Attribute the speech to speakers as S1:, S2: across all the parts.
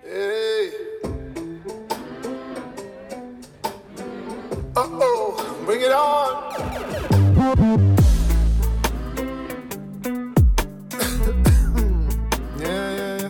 S1: Hey. Uh-oh, bring it on. Yeah.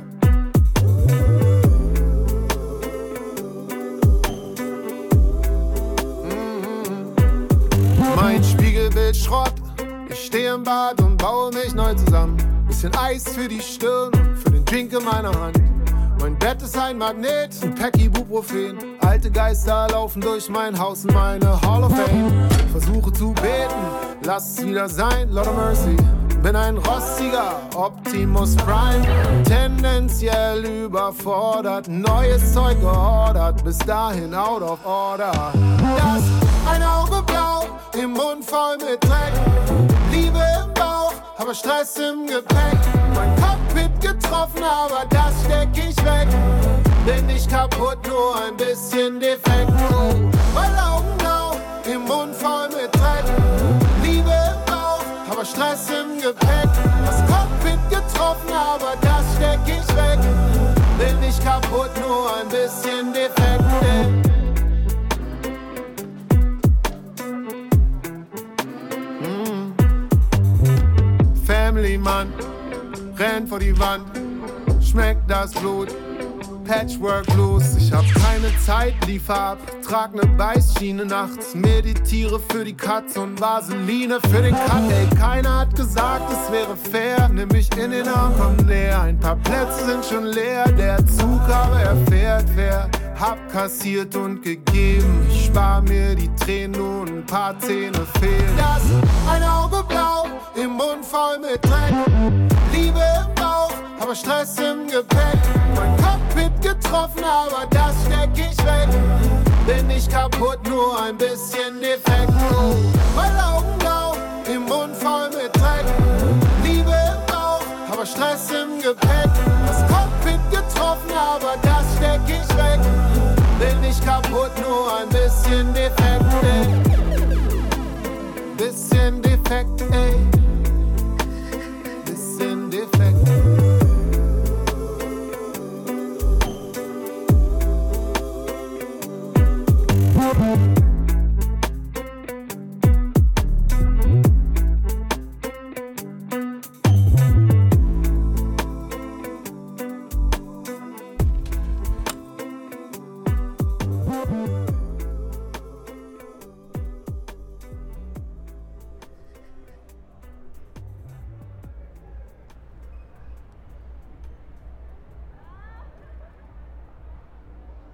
S1: Mein Spiegelbild Schrott. Ich stehe im Bad und baue mich neu zusammen. Bisschen Eis für die Stirn und für den Drink in meiner Hand. Mein Bett ist ein Magnet, ein Pack Ibuprofen. Alte Geister laufen durch mein Haus in meine Hall of Fame. Versuche zu beten, lass es wieder sein, Lord of Mercy. Bin ein rostiger Optimus Prime, tendenziell überfordert. Neues Zeug geordert, bis dahin out of order. Das ein Auge blau, im Mund voll mit Dreck. Liebe im Bauch, aber Stress im Gepäck. Mein Cockpit getroffen, aber das steck ich weg. Bin nicht kaputt, nur ein bisschen defekt. Weil Augen blau, im Mund voll mit Dreck. Liebe im Bauch, aber Stress im Gepäck. Das Cockpit getroffen, aber das steck ich weg. Bin nicht kaputt, nur ein bisschen defekt. Family Mann, rennt vor die Wand, schmeckt das Blut, Patchwork Blues. Ich hab keine Zeit, lief ab, trag ne Beißschiene nachts, meditiere für die Katze und Vaseline für den Cut. Ey, keiner hat gesagt, es wäre fair, nimm mich in den Arm, komm näher. Ein paar Plätze sind schon leer, der Zug aber er fährt. Hab kassiert und gegeben, ich spar mir die Tränen, nur ein paar Zähne fehlen. Das ein Auge blau, im Mund voll mit Dreck. Liebe im Bauch, aber Stress im Gepäck. Mein Cockpit getroffen, aber das steck ich weg. Bin nicht kaputt, nur ein bisschen defekt. Weil Augen blau, im Mund voll mit Dreck. Liebe im Bauch, aber Stress im Gepäck. Das Cockpit getroffen, aber das steck ich weg. Bin nicht kaputt,